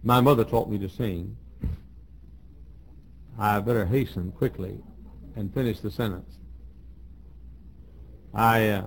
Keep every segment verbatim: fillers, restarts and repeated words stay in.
My mother taught me to sing. I better hasten quickly and finish the sentence. I, uh,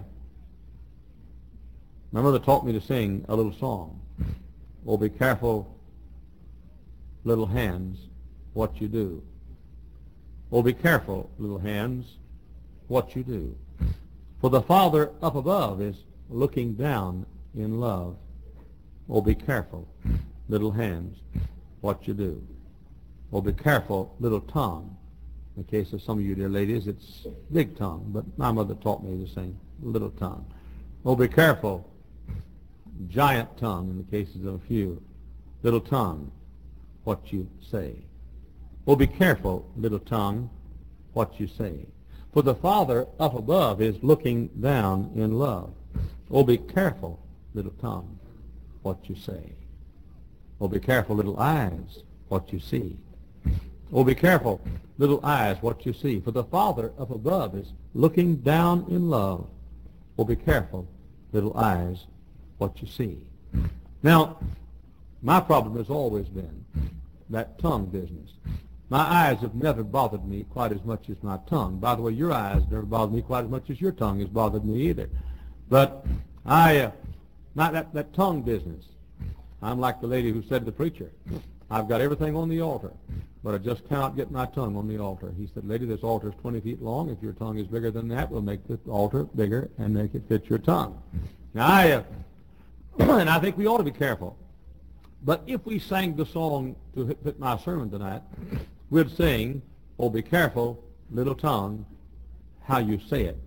my mother taught me to sing a little song. Oh, be careful, little hands, what you do. Oh, be careful, little hands, what you do. For the Father up above is looking down in love. Oh, be careful, little hands, what you do. Oh, be careful, little tongue. In the case of some of you dear ladies, it's big tongue, but my mother taught me to sing little tongue. Oh, be careful, giant tongue in the cases of a few. Little tongue, what you say. Oh, be careful, little tongue, what you say. For the Father up above is looking down in love. Oh, be careful, little tongue, what you say. Oh, be careful, little eyes, what you see. Oh, be careful, little eyes, what you see. For the Father up above is looking down in love. Oh, be careful, little eyes, what you see. Now, my problem has always been that tongue business. My eyes have never bothered me quite as much as my tongue. By the way, your eyes never bothered me quite as much as your tongue has bothered me either. But I, uh, not that, that tongue business. I'm like the lady who said to the preacher, I've got everything on the altar, but I just cannot get my tongue on the altar. He said, lady, this altar is twenty feet long. If your tongue is bigger than that, we'll make the altar bigger and make it fit your tongue. Now, I, uh, and I think we ought to be careful. But if we sang the song to fit my sermon tonight, we'd sing, oh, be careful, little tongue, how you say it.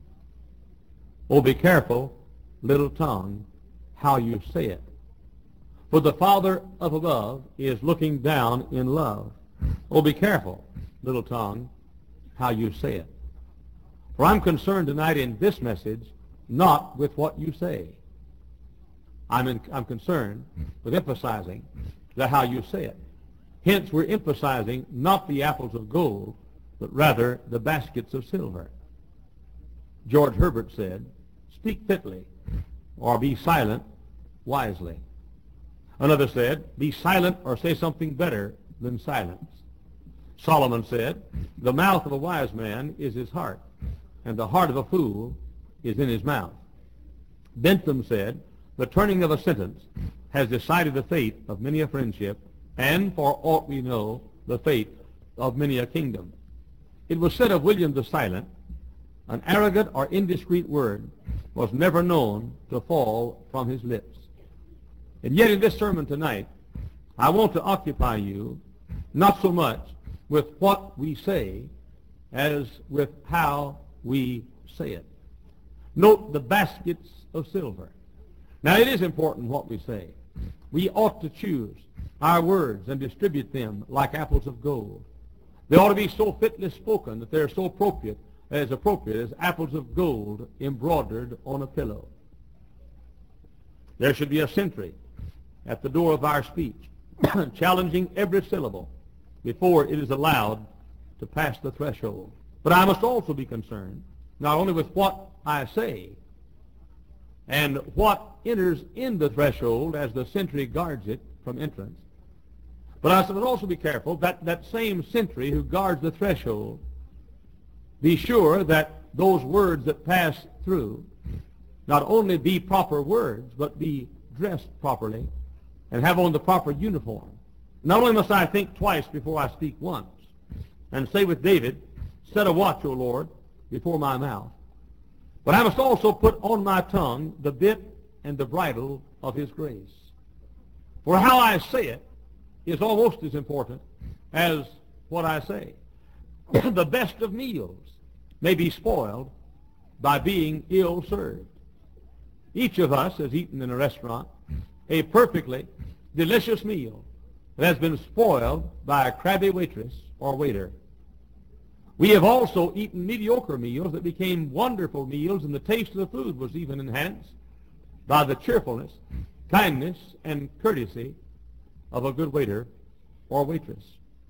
Oh, be careful, little tongue, how you say it. For the Father up above is looking down in love. Oh, be careful, little tongue, how you say it. For I'm concerned tonight in this message not with what you say. I'm, in, I'm concerned with emphasizing the how you say it. Hence, we're emphasizing not the apples of gold, but rather the baskets of silver. George Herbert said, speak fitly, or be silent wisely. Another said, be silent or say something better than silence. Solomon said, the mouth of a wise man is his heart, and the heart of a fool is in his mouth. Bentham said, the turning of a sentence has decided the fate of many a friendship, and, for aught we know, the fate of many a kingdom. It was said of William the Silent, an arrogant or indiscreet word was never known to fall from his lips. And yet in this sermon tonight, I want to occupy you not so much with what we say as with how we say it. Note the baskets of silver. Now, it is important what we say. We ought to choose our words and distribute them like apples of gold. They ought to be so fitly spoken that they're so appropriate, as appropriate as apples of gold embroidered on a pillow. There should be a sentry at the door of our speech, challenging every syllable before it is allowed to pass the threshold. But I must also be concerned not only with what I say and what enters in the threshold as the sentry guards it from entrance, but I must also be careful that that same sentry who guards the threshold be sure that those words that pass through not only be proper words, but be dressed properly and have on the proper uniform. Not only must I think twice before I speak once, and say with David, set a watch, O Lord, before my mouth, but I must also put on my tongue the bit and the bridle of his grace. For how I say it is almost as important as what I say. The best of meals may be spoiled by being ill served. Each of us has eaten in a restaurant a perfectly delicious meal that has been spoiled by a crabby waitress or waiter. We have also eaten mediocre meals that became wonderful meals, and the taste of the food was even enhanced by the cheerfulness, kindness, and courtesy of a good waiter or waitress.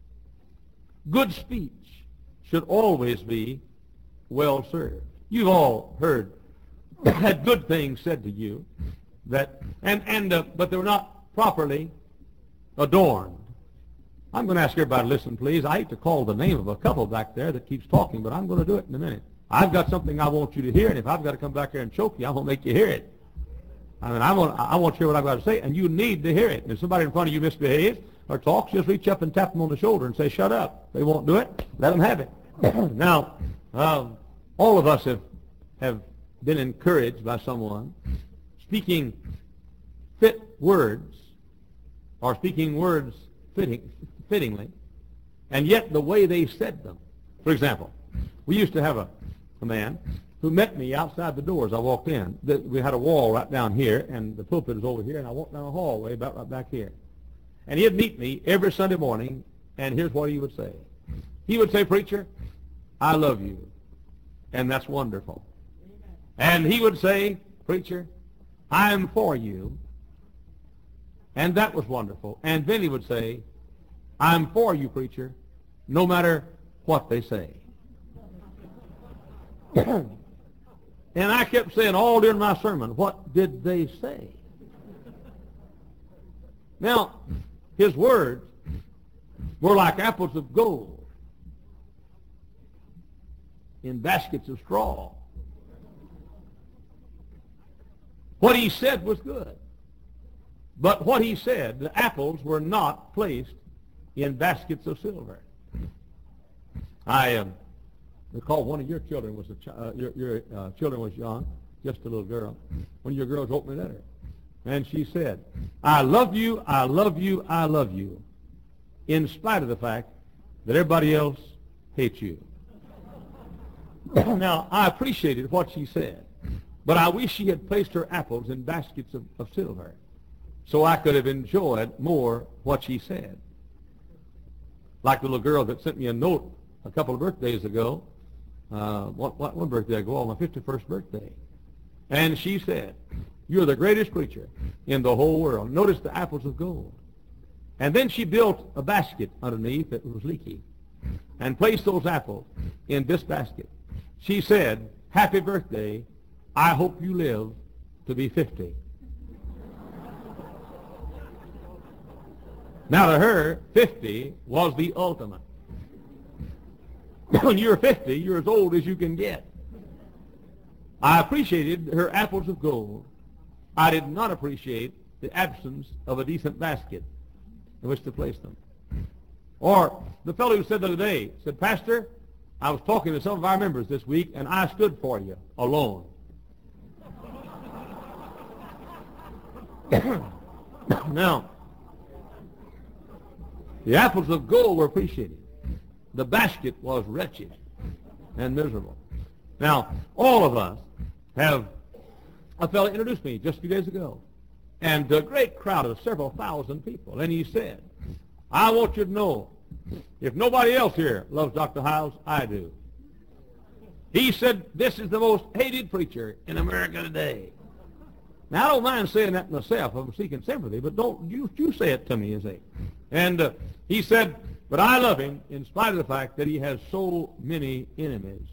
Good speech should always be well served. You've all heard had good things said to you, that and and uh, but they were not properly adorned. I'm going to ask everybody to listen, please. I hate to call the name of a couple back there that keeps talking, but I'm going to do it in a minute. I've got something I want you to hear, and if I've got to come back here and choke you, I'm going to make you hear it. I mean, I want, I want to hear what I've got to say, and you need to hear it. And if somebody in front of you misbehaves or talks, just reach up and tap them on the shoulder and say, shut up. They won't do it. Let them have it. Now, um, all of us have, have been encouraged by someone speaking fit words or speaking words fitting, fittingly, and yet the way they said them. For example, we used to have a, a man who met me outside the door as I walked in. The, we had a wall right down here, and the pulpit is over here, and I walked down a hallway about right back here. And he'd meet me every Sunday morning, and here's what he would say. He would say, preacher, I love you, and that's wonderful. And he would say, preacher, I'm for you, and that was wonderful. And then he would say, I'm for you, preacher, no matter what they say. And I kept saying all during my sermon, what did they say? Now, his words were like apples of gold in baskets of straw. What he said was good. But what he said, the apples were not placed in baskets of silver. I um, recall one of your children was a ch- uh, your, your uh, children was young, just a little girl. One of your girls opened a letter, and she said, I love you, I love you, I love you, in spite of the fact that everybody else hates you. Now, I appreciated what she said, but I wish she had placed her apples in baskets of, of silver so I could have enjoyed more what she said. Like the little girl that sent me a note a couple of birthdays ago, uh, one, one birthday ago, on my fifty-first birthday. And she said, you're the greatest preacher in the whole world. Notice the apples of gold. And then she built a basket underneath that was leaky and placed those apples in this basket. She said, happy birthday, I hope you live to be fifty. Now to her, fifty was the ultimate. When you're fifty, you're as old as you can get. I appreciated her apples of gold. I did not appreciate the absence of a decent basket in which to place them. Or the fellow who said the other day, said, Pastor, I was talking to some of our members this week, and I stood for you alone. Now, the apples of gold were appreciated. The basket was wretched and miserable. Now, all of us have, a fellow introduced me just a few days ago, and a great crowd of several thousand people, and he said, I want you to know, if nobody else here loves Doctor Hiles, I do. He said, this is the most hated preacher in America today. Now, I don't mind saying that myself. I'm seeking sympathy, but don't you, you say it to me, you say. And uh, he said, but I love him in spite of the fact that he has so many enemies.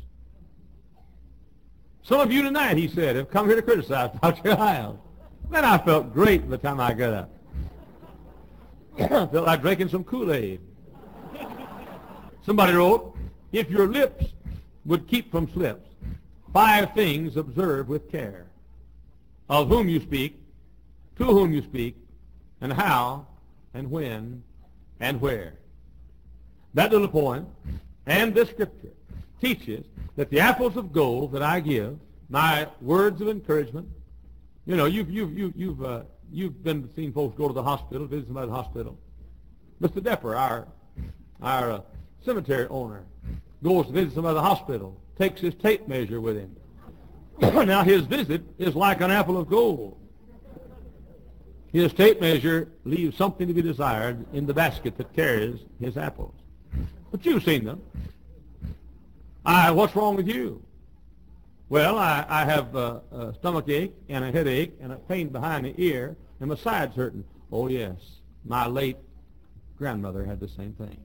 Some of you tonight, he said, have come here to criticize Doctor Hiles. Then I felt great by the time I got up. I felt like drinking some Kool-Aid. Somebody wrote, if your lips would keep from slips, five things observe with care. Of whom you speak, to whom you speak, and how, and when, and where. That little poem and this scripture teaches that the apples of gold that I give, my words of encouragement, you know, you've, you've, you've, you've, uh, you've been seeing folks go to the hospital, visit somebody at the hospital. Mister Depper, our, our uh, cemetery owner, goes to visit somebody at the hospital, takes his tape measure with him. Now, his visit is like an apple of gold. His tape measure leaves something to be desired in the basket that carries his apples. But you've seen them. I, what's wrong with you? Well, I, I have a, a stomach ache and a headache and a pain behind the ear and my side's hurting. Oh, yes, my late grandmother had the same thing.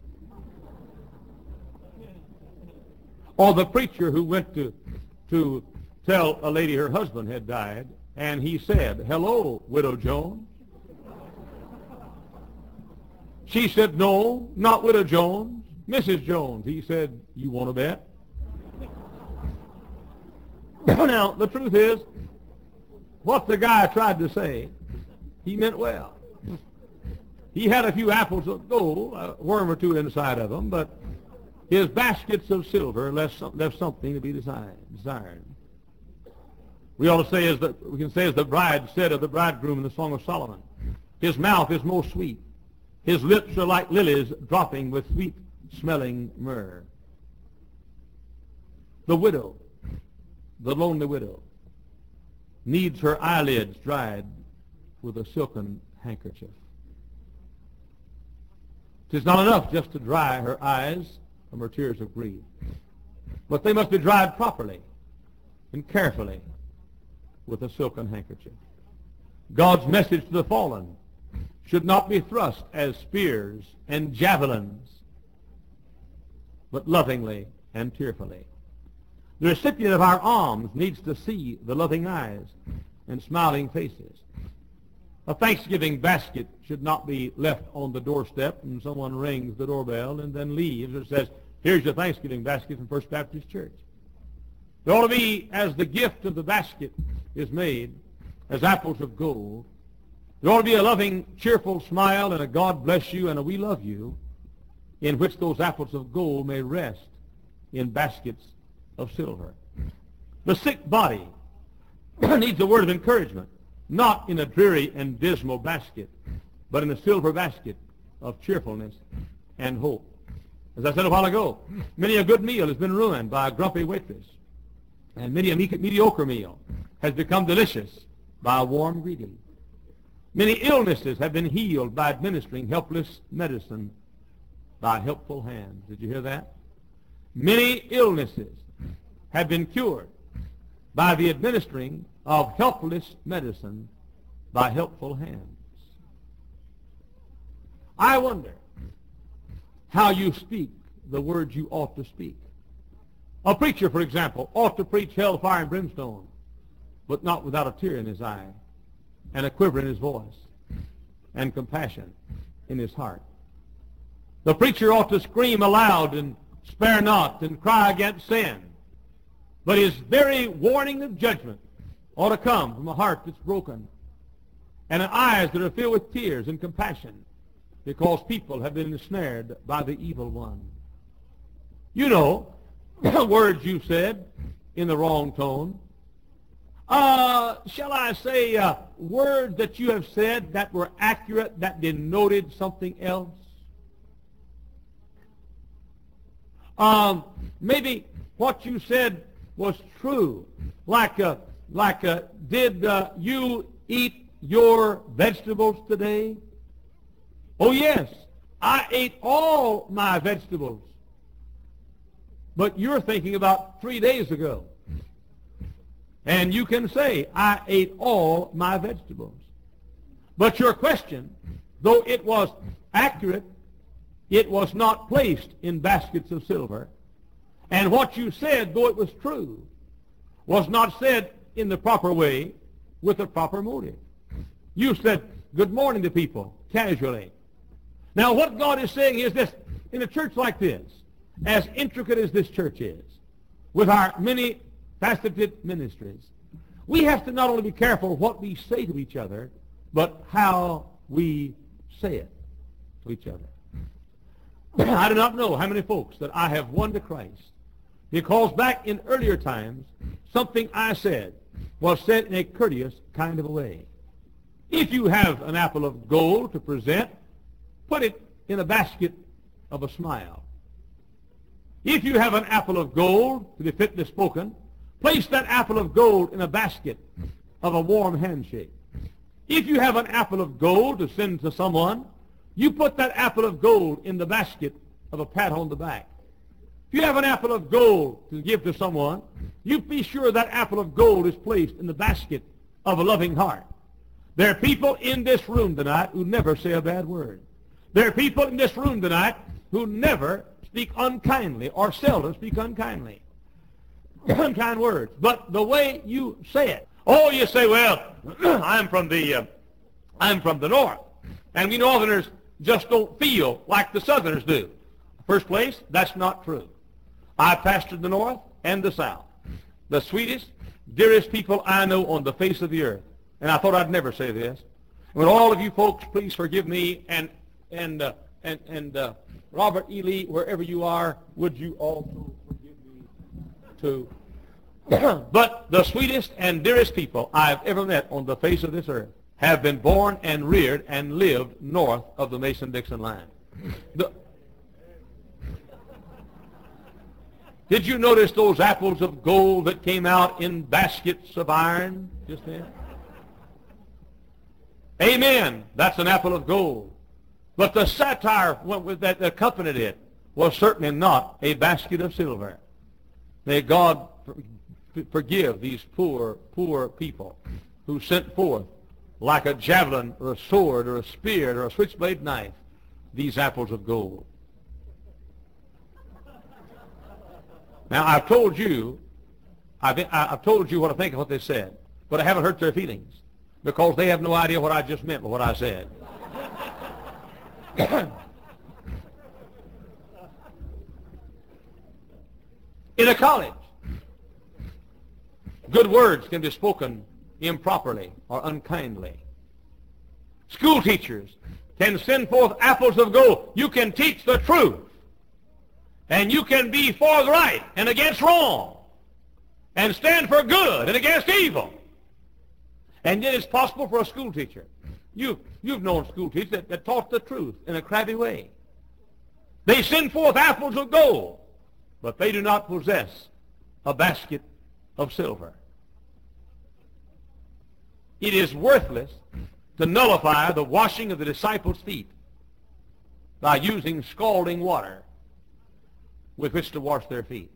Or the preacher who went to, to tell a lady her husband had died, and he said, hello, Widow Jones. She said, no, not Widow Jones, Missus Jones. He said, you want to bet? Now, the truth is, what the guy tried to say, he meant well. He had a few apples of gold, a worm or two inside of them, but his baskets of silver left, some, left something to be desired. We ought to say, as the, we can say as the bride said of the bridegroom in the Song of Solomon, his mouth is most sweet. His lips are like lilies dropping with sweet-smelling myrrh. The widow, the lonely widow, needs her eyelids dried with a silken handkerchief. It is not enough just to dry her eyes from her tears of grief, but they must be dried properly and carefully with a silken handkerchief. God's message to the fallen should not be thrust as spears and javelins, but lovingly and tearfully. The recipient of our alms needs to see the loving eyes and smiling faces. A Thanksgiving basket should not be left on the doorstep and someone rings the doorbell and then leaves or says, here's your Thanksgiving basket from First Baptist Church. There ought to be, as the gift of the basket is made, as apples of gold, there ought to be a loving, cheerful smile and a God bless you and a we love you, in which those apples of gold may rest in baskets of silver. The sick body needs a word of encouragement, not in a dreary and dismal basket, but in a silver basket of cheerfulness and hope. As I said a while ago, many a good meal has been ruined by a grumpy waitress, and many a mediocre meal has become delicious by a warm greeting. Many illnesses have been healed by administering helpless medicine by helpful hands. Did you hear that? Many illnesses have been cured by the administering of helpless medicine by helpful hands. I wonder how you speak the words you ought to speak. A preacher, for example, ought to preach hellfire and brimstone, but not without a tear in his eye and a quiver in his voice and compassion in his heart. The preacher ought to scream aloud and spare not and cry against sin, but his very warning of judgment ought to come from a heart that's broken and eyes that are filled with tears and compassion because people have been ensnared by the evil one. You know, words you said in the wrong tone. Uh, shall I say uh, words that you have said that were accurate, that denoted something else? Um, maybe what you said was true, like uh, like uh, did uh, you eat your vegetables today? Oh yes, I ate all my vegetables. But you're thinking about three days ago. And you can say, I ate all my vegetables. But your question, though it was accurate, it was not placed in baskets of silver. And what you said, though it was true, was not said in the proper way with the proper motive. You said, good morning to people, casually. Now what God is saying is this, in a church like this, as intricate as this church is, with our many faceted ministries, we have to not only be careful what we say to each other, but how we say it to each other. I do not know how many folks that I have won to Christ because back in earlier times, something I said was said in a courteous kind of a way. If you have an apple of gold to present, put it in a basket of a smile. If you have an apple of gold to be fitly spoken, place that apple of gold in a basket of a warm handshake. If you have an apple of gold to send to someone, you put that apple of gold in the basket of a pat on the back. If you have an apple of gold to give to someone, you be sure that apple of gold is placed in the basket of a loving heart. There are people in this room tonight who never say a bad word. There are people in this room tonight who never speak unkindly or seldom speak unkindly. Unkind words. But the way you say it. Oh, you say, well, I'm from the uh, I'm from the north. And we Northerners just don't feel like the Southerners do. First place, that's not true. I pastored the North and the South. The sweetest, dearest people I know on the face of the earth. And I thought I'd never say this. Would all of you folks please forgive me, and and uh, and and uh, Robert E. Lee, wherever you are, would you also forgive me too? But the sweetest and dearest people I've ever met on the face of this earth have been born and reared and lived north of the Mason-Dixon line. The, did you notice those apples of gold that came out in baskets of iron just then? Amen. That's an apple of gold. But the satire that accompanied it was certainly not a basket of silver. May God forgive these poor, poor people who sent forth like a javelin or a sword or a spear or a switchblade knife these apples of gold. Now, I've told you, I've, I've told you what I think of what they said, but I haven't hurt their feelings because they have no idea what I just meant by what I said. In a college, good words can be spoken improperly or unkindly. School teachers can send forth apples of gold. You can teach the truth, and you can be for the right and against wrong, and stand for good and against evil. And yet it's possible for a school teacher. You, you've known school teachers that, that taught the truth in a crabby way. They send forth apples of gold, but they do not possess a basket of silver. It is worthless to nullify the washing of the disciples' feet by using scalding water with which to wash their feet.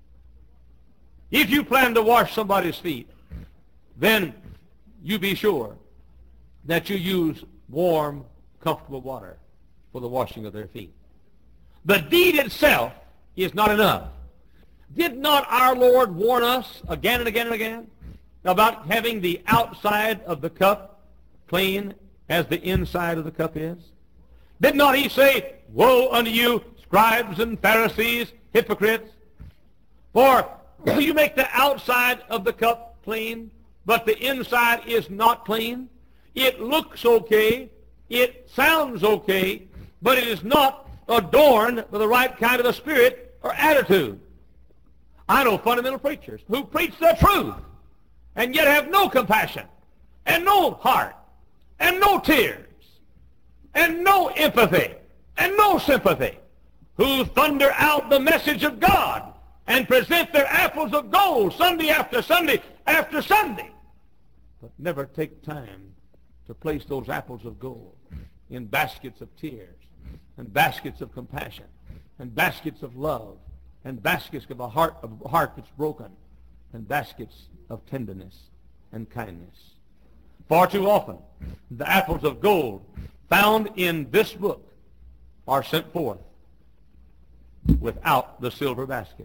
If you plan to wash somebody's feet, then you be sure that you use warm, comfortable water for the washing of their feet. The deed itself is not enough. Did not our Lord warn us again and again and again about having the outside of the cup clean as the inside of the cup is? Did not he say, "Woe unto you, scribes and Pharisees, hypocrites, for you make the outside of the cup clean, but the inside is not clean. It looks okay, it sounds okay, but it is not adorned with the right kind of a spirit or attitude." I know fundamental preachers who preach the truth and yet have no compassion and no heart and no tears and no empathy and no sympathy, who thunder out the message of God and present their apples of gold Sunday after Sunday after Sunday, but never take time to place those apples of gold in baskets of tears and baskets of compassion and baskets of love and baskets of a heart, of a heart that's broken and baskets of tenderness and kindness. Far too often, the apples of gold found in this book are sent forth without the silver basket.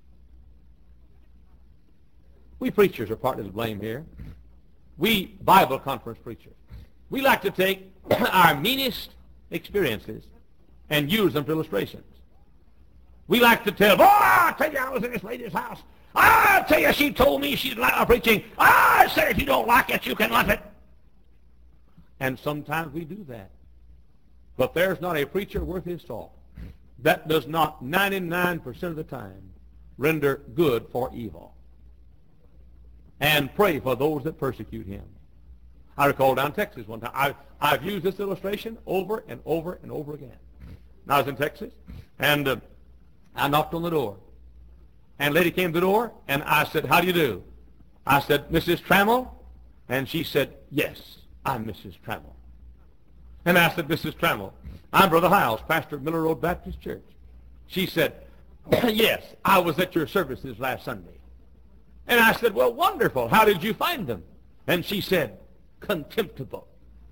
We preachers are partly to blame here. We Bible conference preachers, we like to take our meanest experiences and use them for illustrations. We like to tell, "Oh, I tell you, I was in this lady's house. I tell you, she told me she didn't like our preaching. I said, if you don't like it, you can lump it." And sometimes we do that. But there's not a preacher worth his salt that does not ninety-nine percent of the time render good for evil and pray for those that persecute him. I recall down in Texas one time, I, I've used this illustration over and over and over again. And I was in Texas, and uh, I knocked on the door. And a lady came to the door, and I said, "How do you do?" I said, "Missus Trammell?" And she said, "Yes, I'm Missus Trammell." And I said, "Missus Trammell, I'm Brother Hiles, pastor of Miller Road Baptist Church." She said, "Yes, I was at your services last Sunday." And I said, "Well, wonderful. How did you find them?" And she said, "Contemptible.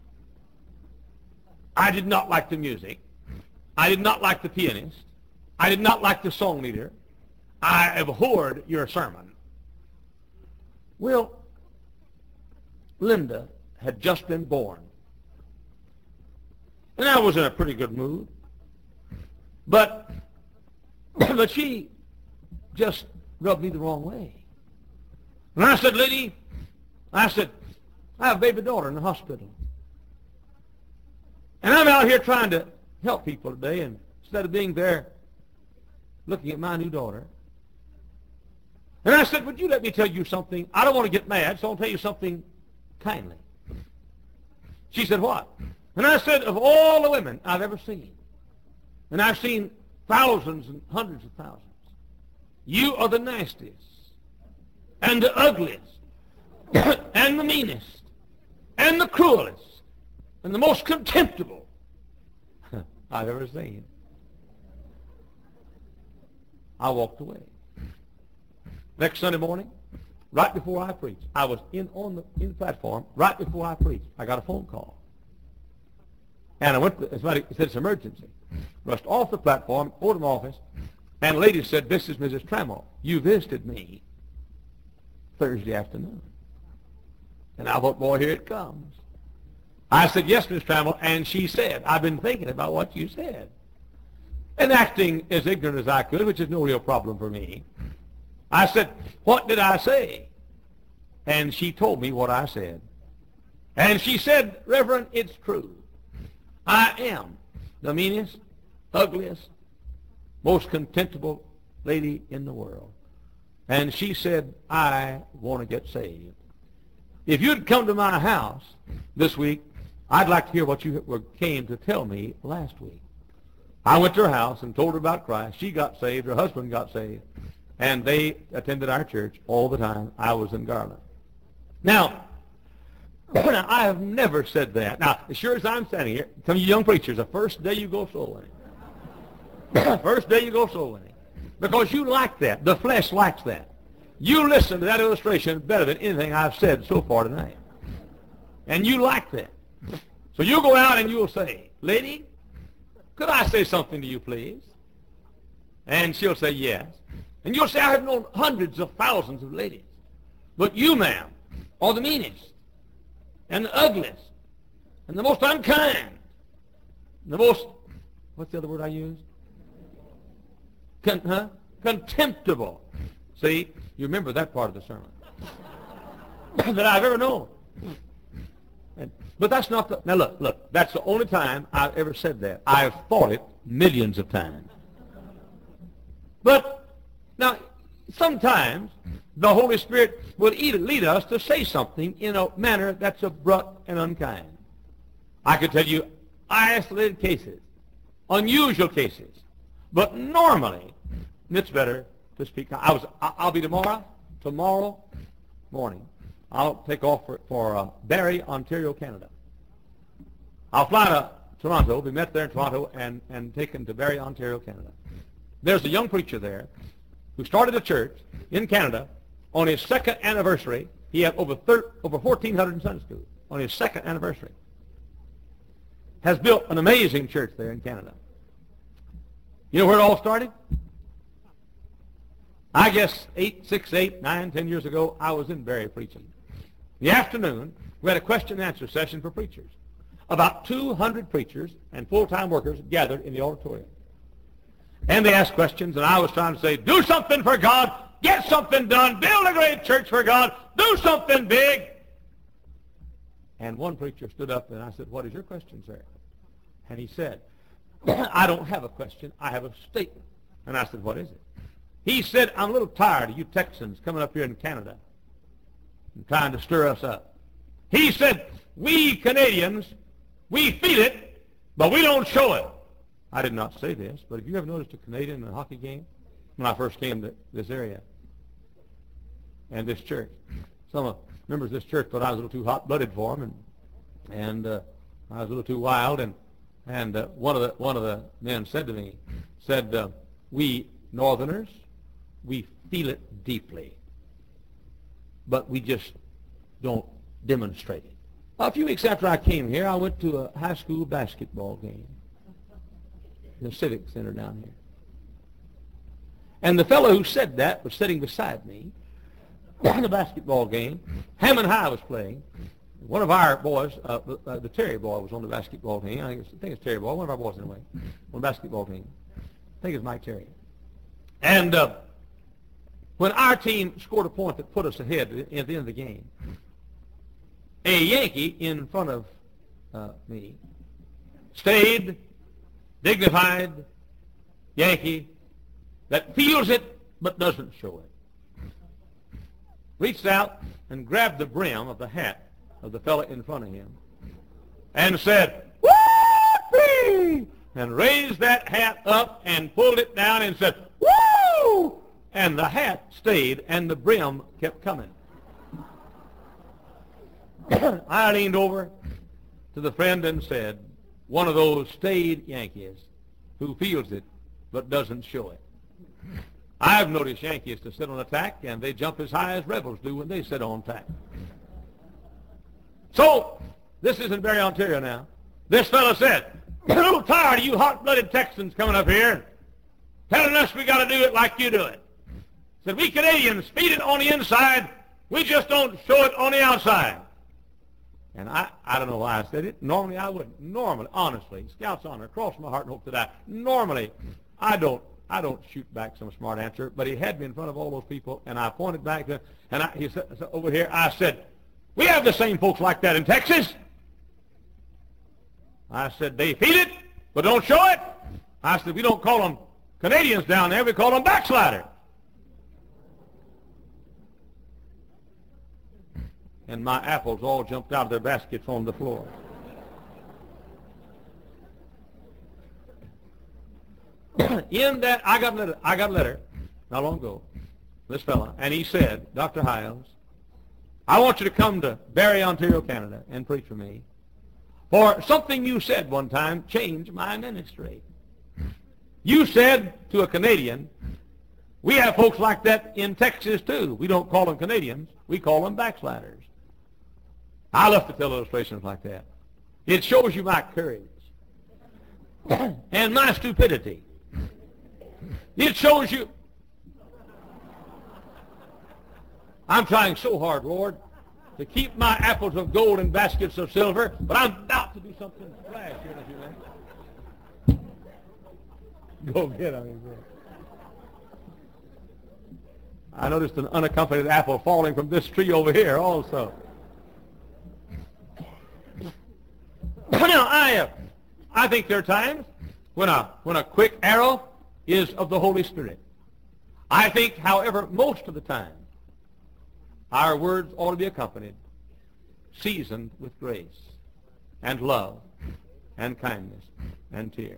I did not like the music. I did not like the pianist. I did not like the song leader. I abhorred your sermon." Well, Linda had just been born. And I was in a pretty good mood. But, but she just rubbed me the wrong way. And I said, lady, I said, I have a baby daughter in the hospital. And I'm out here trying to help people today, and instead of being there looking at my new daughter. And I said, would you let me tell you something? I don't want to get mad, so I'll tell you something kindly. She said, what? And I said, of all the women I've ever seen, and I've seen thousands and hundreds of thousands, you are the nastiest, and the ugliest, and the meanest, and the cruelest, and the most contemptible I've ever seen. I walked away. Next Sunday morning, right before I preached, I was in on the in the platform, right before I preached, I got a phone call. And I went to, somebody said it's emergency. Rushed off the platform, over to my office, and a lady said, this is Missus Trammell. You visited me Thursday afternoon. And I thought, boy, here it comes. I said, yes, Miss Trammell, and she said, I've been thinking about what you said. And acting as ignorant as I could, which is no real problem for me, I said, what did I say? And she told me what I said. And she said, Reverend, it's true. I am the meanest, ugliest, most contemptible lady in the world. And she said, I want to get saved. If you'd come to my house this week, I'd like to hear what you were, came to tell me last week. I went to her house and told her about Christ. She got saved. Her husband got saved. And they attended our church all the time I was in Garland. Now, I have never said that. Now, as sure as I'm standing here, some of you young preachers, the first day you go soul winning. First day you go soul winning. Because you like that. The flesh likes that. You listen to that illustration better than anything I've said so far tonight. And you like that. So you go out and you'll say, lady, could I say something to you, please? And she'll say, yes. And you'll say, I have known hundreds of thousands of ladies. But you, ma'am, are the meanest, and the ugliest, and the most unkind, and the most, what's the other word I used? Con, huh? Contemptible. See, you remember that part of the sermon that I've ever known. And, but that's not the, now look, look, that's the only time I've ever said that. I've thought it millions of times. But, now, sometimes the Holy Spirit will lead us to say something in a manner that's abrupt and unkind. I could tell you isolated cases, unusual cases, but normally it's better to speak. I was, I'll be tomorrow, tomorrow morning. I'll take off for, for uh, Barrie, Ontario, Canada. I'll fly to Toronto, be met there in Toronto, and, and taken to Barrie, Ontario, Canada. There's a young preacher there who started a church in Canada on his second anniversary. He had over thir- over fourteen hundred in Sunday school on his second anniversary. Has built an amazing church there in Canada. You know where it all started? I guess eight, six, eight, nine, ten years ago, I was in Barrie preaching. In the afternoon, we had a question and answer session for preachers. About two hundred preachers and full-time workers gathered in the auditorium. And they asked questions, and I was trying to say, do something for God, get something done, build a great church for God, do something big. And one preacher stood up, and I said, what is your question, sir? And he said, I don't have a question, I have a statement. And I said, what is it? He said, I'm a little tired of you Texans coming up here in Canada and trying to stir us up. He said, we Canadians, we feel it, but we don't show it. I did not say this, but have you ever noticed a Canadian in a hockey game? When I first came to this area and this church. Some of members of this church thought I was a little too hot-blooded for them, and, and uh, I was a little too wild, and, and uh, one, of the, one of the men said to me, said, uh, we Northerners, we feel it deeply, but we just don't demonstrate it. A few weeks after I came here, I went to a high school basketball game. The Civic Center down here. And the fellow who said that was sitting beside me in the basketball game. Hammond High was playing. one of our boys, uh, the, uh, the Terry boy was on the basketball team. I think it's, I think it's Terry boy, one of our boys anyway, on the basketball team. I think it's Mike Terry. And uh, when our team scored a point that put us ahead at the end of the game, a Yankee in front of uh, me stayed, dignified Yankee that feels it but doesn't show it, reached out and grabbed the brim of the hat of the fellow in front of him and said, "Whoopee!" and raised that hat up and pulled it down and said, "Woo!" and the hat stayed and the brim kept coming. I leaned over to the friend and said, one of those staid Yankees who feels it but doesn't show it. I've noticed Yankees to sit on attack, and they jump as high as rebels do when they sit on attack. So, this is in Barrie, Ontario now. This fellow said, "I'm a little tired of you hot-blooded Texans coming up here telling us we got to do it like you do it." Said, "We Canadians feed it on the inside. We just don't show it on the outside." And I, I don't know why I said it. Normally I wouldn't. Normally, honestly, Scout's honor, cross my heart and hope to die. Normally, I don't I don't shoot back some smart answer, but he had me in front of all those people, and I pointed back to, and I, he said, so over here, I said, "We have the same folks like that in Texas." I said, "They feed it, but don't show it." I said, "We don't call them Canadians down there, we call them backsliders." And my apples all jumped out of their baskets on the floor. In that, I got a letter, I got a letter not long ago, this fella, and he said, "Doctor Hiles, I want you to come to Barrie, Ontario, Canada, and preach for me. For something you said one time changed my ministry. You said to a Canadian, we have folks like that in Texas too. We don't call them Canadians, we call them backsliders." I love to tell illustrations like that. It shows you my courage and my stupidity. It shows you. I'm trying so hard, Lord, to keep my apples of gold in baskets of silver, but I'm about to do something flash here in a few minutes. Go get him. I noticed an unaccompanied apple falling from this tree over here also. Now, I, uh, I think there are times when a, when a quick arrow is of the Holy Spirit. I think, however, most of the time, our words ought to be accompanied, seasoned with grace and love and kindness and tears.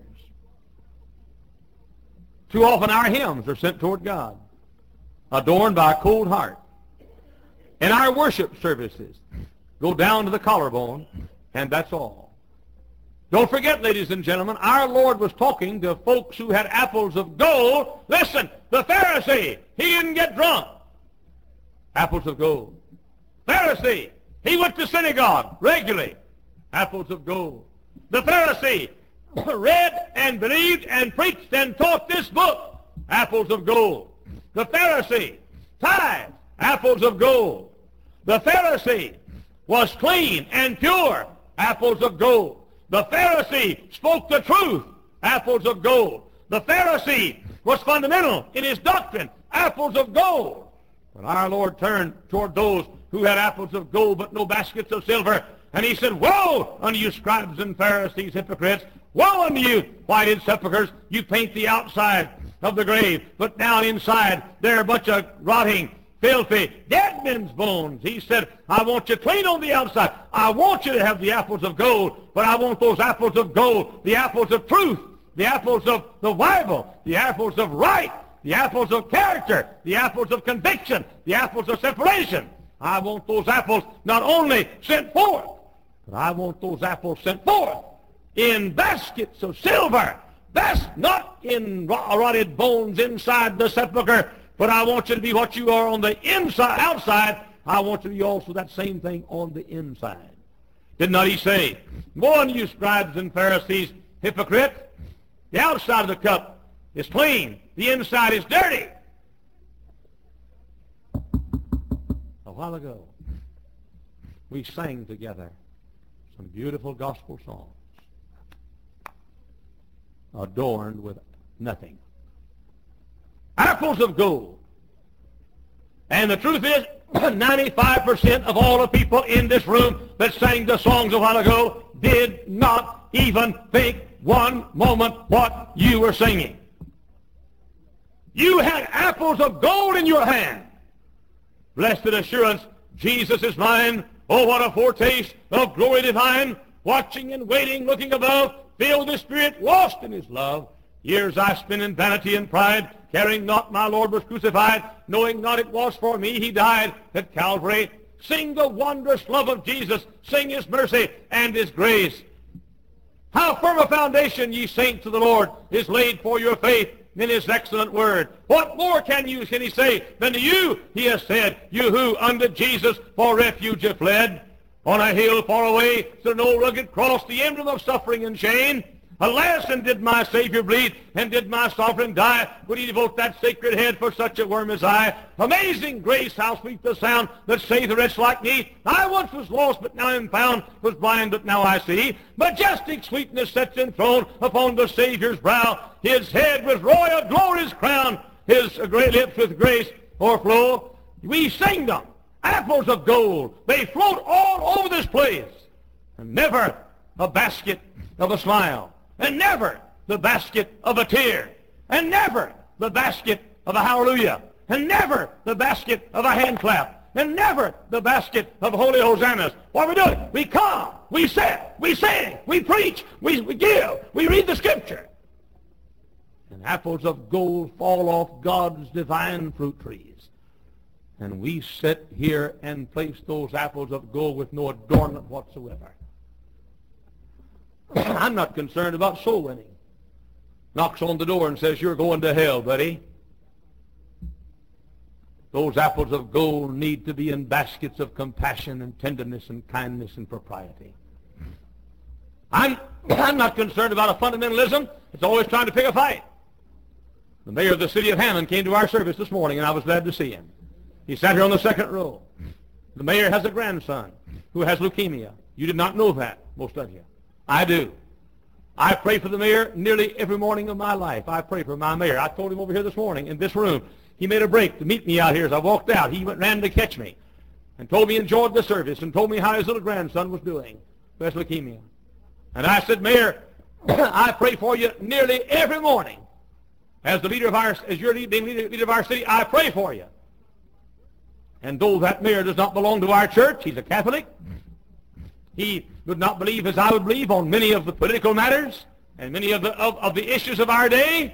Too often our hymns are sent toward God, adorned by a cold heart. And our worship services go down to the collarbone, and that's all. Don't forget, ladies and gentlemen, our Lord was talking to folks who had apples of gold. Listen, the Pharisee, he didn't get drunk. Apples of gold. Pharisee, he went to synagogue regularly. Apples of gold. The Pharisee read and believed and preached and taught this book. Apples of gold. The Pharisee tithed. Apples of gold. The Pharisee was clean and pure. Apples of gold. The Pharisee spoke the truth. Apples of gold. The Pharisee was fundamental in his doctrine. Apples of gold. But our Lord turned toward those who had apples of gold but no baskets of silver, and he said, "Woe unto you, scribes and Pharisees, hypocrites! Woe unto you, whited sepulchres! You paint the outside of the grave, but down inside there are a bunch of rotting, filthy, dead men's bones." He said, "I want you clean on the outside. I want you to have the apples of gold, but I want those apples of gold, the apples of truth, the apples of the Bible, the apples of right, the apples of character, the apples of conviction, the apples of separation. I want those apples not only sent forth, but I want those apples sent forth in baskets of silver. That's not in rotted bones inside the sepulcher, but I want you to be what you are on the inside, outside. I want you to be also that same thing on the inside." Did not he say, "Woe unto you, scribes and Pharisees, hypocrite! The outside of the cup is clean, the inside is dirty." A while ago, we sang together some beautiful gospel songs adorned with nothing. Apples of gold. And the truth is, ninety-five percent of all the people in this room that sang the songs a while ago did not even think one moment what you were singing. You had apples of gold in your hand. Blessed assurance, Jesus is mine. Oh, what a foretaste of glory divine. Watching and waiting, looking above, filled with Spirit, lost in his love. Years I spent in vanity and pride, caring not my Lord was crucified, knowing not it was for me he died at Calvary. Sing the wondrous love of Jesus. Sing his mercy and his grace. How firm a foundation, ye saints of the Lord, is laid for your faith in his excellent word. What more can you can he say than to you he has said, you who unto Jesus for refuge have fled? On a hill far away stood an old rugged cross, the emblem of suffering and shame. Alas, and did my Savior bleed, and did my sovereign die? Would he devote that sacred head for such a worm as I? Amazing grace, how sweet the sound that saved a wretch like me. I once was lost, but now am found, was blind, but now I see. Majestic sweetness sets enthroned upon the Savior's brow. His head with royal glory's crown, his great lips with grace o'erflow. We sing them, apples of gold. They float all over this place, and never a basket of a smile. And never the basket of a tear. And never the basket of a hallelujah. And never the basket of a hand clap. And never the basket of holy hosannas. What are we doing? We come, we sit, we sing, we preach, we, we give, we read the scripture. And apples of gold fall off God's divine fruit trees. And we sit here and place those apples of gold with no adornment whatsoever. I'm not concerned about soul winning. Knocks on the door and says, you're going to hell, buddy. Those apples of gold need to be in baskets of compassion and tenderness and kindness and propriety. I'm, I'm not concerned about a fundamentalism. It's always trying to pick a fight. The mayor of the city of Hammond came to our service this morning, and I was glad to see him. He sat here on the second row. The mayor has a grandson who has leukemia. You did not know that, most of you. I do. I pray for the mayor nearly every morning of my life. I pray for my mayor. I told him over here this morning in this room. He made a break to meet me out here as I walked out. He went, ran to catch me and told me he enjoyed the service and told me how his little grandson was doing who has leukemia. And I said, Mayor, I pray for you nearly every morning. As the leader of our, as your being leader, leader of our city, I pray for you. And though that mayor does not belong to our church, he's a Catholic. He would not believe as I would believe on many of the political matters and many of the, of, of the issues of our day.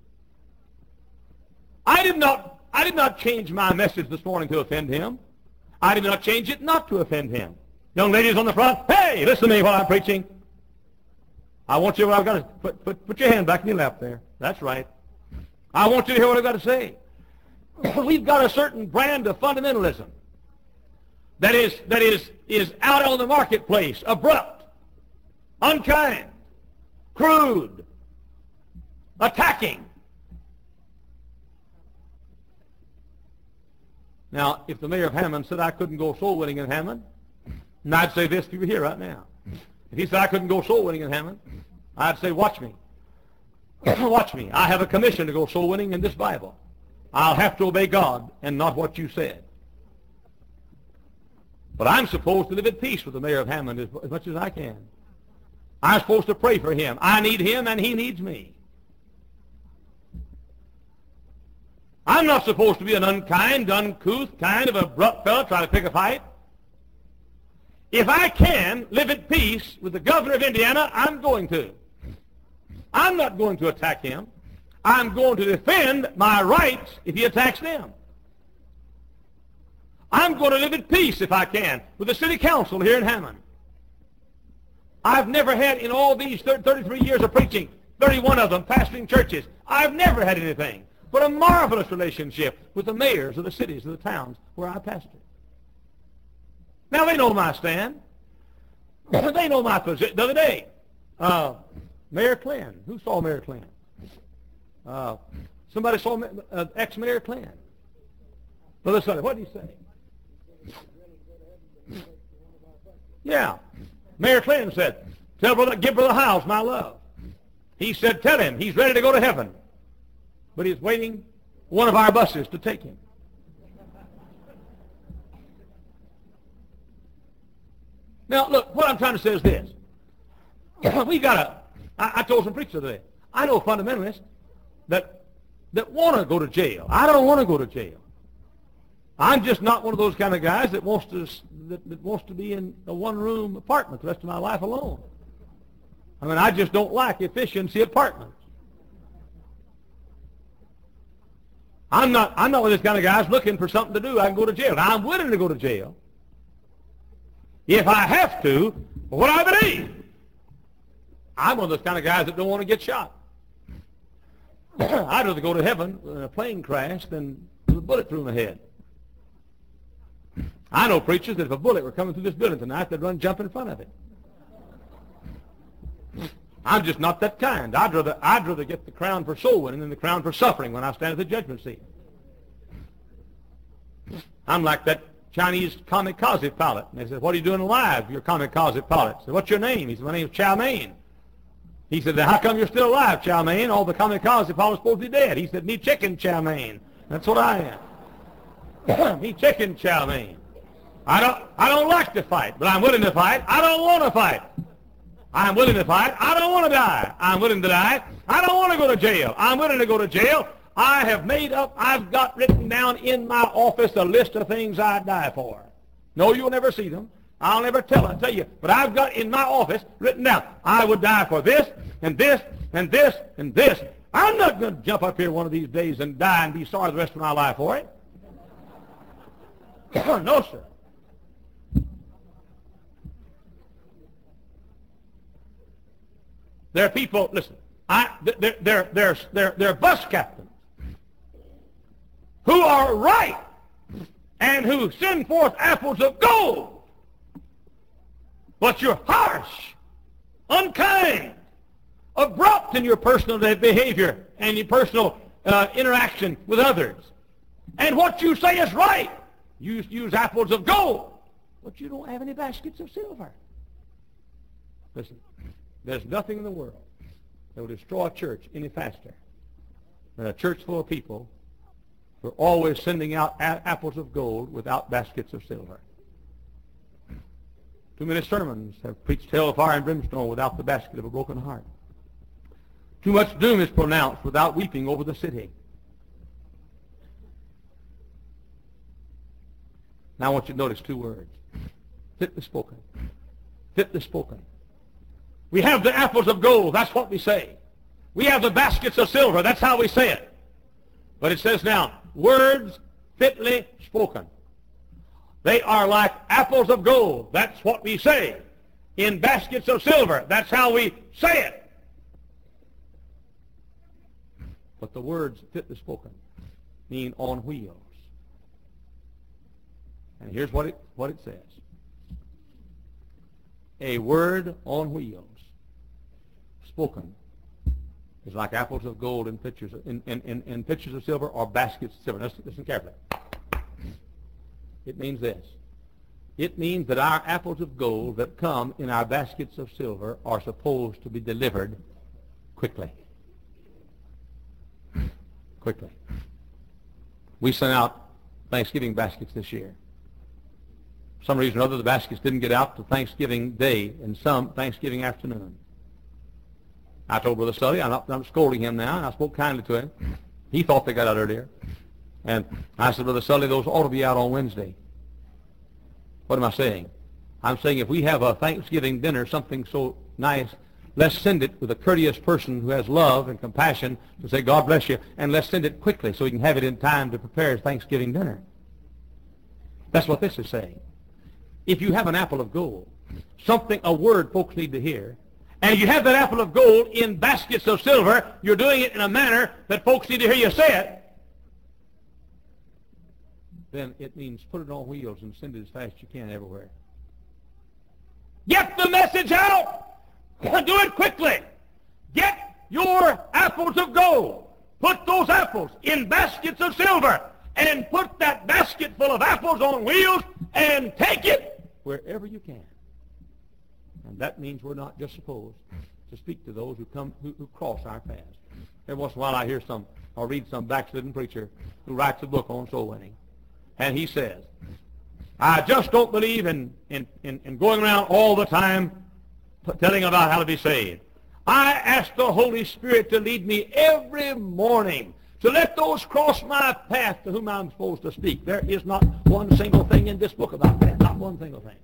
I did not, I did not change my message this morning to offend him. I did not change it not to offend him. Young ladies on the front, hey, listen to me while I'm preaching. I want you, I've got to put, put, put your hand back in your lap there. That's right. I want you to hear what I've got to say. We've got a certain brand of fundamentalism that is that is is out on the marketplace, abrupt, unkind, crude, attacking. Now, if the mayor of Hammond said I couldn't go soul winning in Hammond, and I'd say this to you here right now. If he said I couldn't go soul winning in Hammond, I'd say, watch me. Watch me. I have a commission to go soul winning in this Bible. I'll have to obey God and not what you said. But I'm supposed to live at peace with the mayor of Hammond as, as much as I can. I'm supposed to pray for him. I need him and he needs me. I'm not supposed to be an unkind, uncouth, kind of abrupt fellow trying to pick a fight. If I can live at peace with the governor of Indiana, I'm going to. I'm not going to attack him. I'm going to defend my rights if he attacks them. I'm going to live at peace, if I can, with the city council here in Hammond. I've never had, in all these thirty-three years of preaching, thirty-one of them pastoring churches, I've never had anything but a marvelous relationship with the mayors of the cities, of the towns where I pastor. Now, they know my stand. They know my position. The other day, uh, Mayor Clem. Who saw Mayor Clem? Uh, somebody saw uh, ex-Mayor Clem. Brother Sonny, what did he say? Yeah. Mayor Clinton said, tell brother, give Brother Hiles my love. He said, tell him he's ready to go to heaven. But he's waiting for one of our buses to take him. Now, look, what I'm trying to say is this. We've got a, I, I told some preachers today, I know fundamentalists that, that want to go to jail. I don't want to go to jail. I'm just not one of those kind of guys that wants to, that, that wants to be in a one-room apartment the rest of my life alone. I mean, I just don't like efficiency apartments. I'm not, I'm not one of those kind of guys looking for something to do. I can go to jail. Now, I'm willing to go to jail. If I have to, what I believe. I'm one of those kind of guys that don't want to get shot. I'd rather go to heaven in a plane crash than with a bullet through my head. I know preachers that if a bullet were coming through this building tonight, they'd run jump in front of it. I'm just not that kind. I'd rather, I'd rather get the crown for soul winning than the crown for suffering when I stand at the judgment seat. I'm like that Chinese kamikaze pilot. And they said, what are you doing alive? You're a kamikaze pilot. I said, what's your name? He said, my name is Chow Mein. He said, how come you're still alive, Chow Mein? All the kamikaze pilots are supposed to be dead. He said, me chicken, Chow Mein. That's what I am. Me chicken, Chow Mein. I don't, I don't like to fight, but I'm willing to fight. I don't want to fight. I'm willing to fight. I don't want to die. I'm willing to die. I don't want to go to jail. I'm willing to go to jail. I have made up, I've got written down in my office a list of things I'd die for. No, you'll never see them. I'll never tell it, tell you. But I've got in my office written down, I would die for this, and this, and this, and this. I'm not going to jump up here one of these days and die and be sorry the rest of my life for it. No, sir. There are people, listen, I, they're, they're, they're, they're, they're bus captains who are right and who send forth apples of gold. But you're harsh, unkind, abrupt in your personal behavior and your personal uh, interaction with others. And what you say is right. You use apples of gold, but you don't have any baskets of silver. Listen. There's nothing in the world that will destroy a church any faster than a church full of people who are always sending out a- apples of gold without baskets of silver. Too many sermons have preached hell, fire, and brimstone without the basket of a broken heart. Too much doom is pronounced without weeping over the city. Now I want you to notice two words. Fitly spoken. Fitly spoken. We have the apples of gold, that's what we say. We have the baskets of silver, that's how we say it. But it says now, words fitly spoken. They are like apples of gold, that's what we say. In baskets of silver, that's how we say it. But the words fitly spoken mean on wheels. And here's what it, what it says. A word on wheels spoken is like apples of gold in pitchers in, in, in, in pitchers of silver or baskets of silver. Listen, listen carefully. It means this. It means that our apples of gold that come in our baskets of silver are supposed to be delivered quickly. Quickly. We sent out Thanksgiving baskets this year. For some reason or other, the baskets didn't get out to Thanksgiving Day and some Thanksgiving afternoon. I told Brother Sully, I'm, not, I'm scolding him now, and I spoke kindly to him. He thought they got out earlier. And I said, Brother Sully, those ought to be out on Wednesday. What am I saying? I'm saying if we have a Thanksgiving dinner, something so nice, let's send it with a courteous person who has love and compassion to say, God bless you, and let's send it quickly so we can have it in time to prepare his Thanksgiving dinner. That's what this is saying. If you have an apple of gold, something, a word folks need to hear, and you have that apple of gold in baskets of silver, you're doing it in a manner that folks need to hear you say it, then it means put it on wheels and send it as fast as you can everywhere. Get the message out! Do it quickly! Get your apples of gold. Put those apples in baskets of silver and put that basket full of apples on wheels and take it wherever you can. And that means we're not just supposed to speak to those who come, who, who cross our paths. Every once in a while I hear some, or read some backslidden preacher who writes a book on soul winning. And he says, I just don't believe in, in, in, in going around all the time t- telling about how to be saved. I ask the Holy Spirit to lead me every morning, to let those cross my path to whom I'm supposed to speak. There is not one single thing in this book about that. Not one single thing.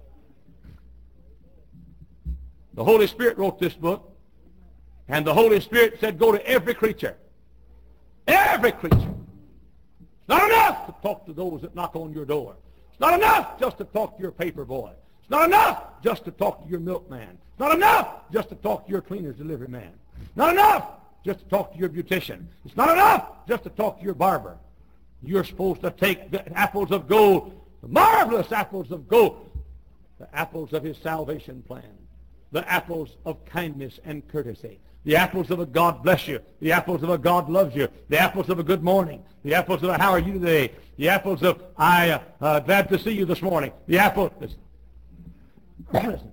The Holy Spirit wrote this book, and the Holy Spirit said, go to every creature. Every creature. It's not enough to talk to those that knock on your door. It's not enough just to talk to your paper boy. It's not enough just to talk to your milkman. It's not enough just to talk to your cleaner's delivery man. Not enough just to talk to your beautician. It's not enough just to talk to your barber. You're supposed to take the apples of gold, the marvelous apples of gold, the apples of his salvation plan, the apples of kindness and courtesy, the apples of a God bless you, the apples of a God loves you, the apples of a good morning, the apples of a how are you today, the apples of I uh, uh, glad to see you this morning, the apple. Listen. Listen.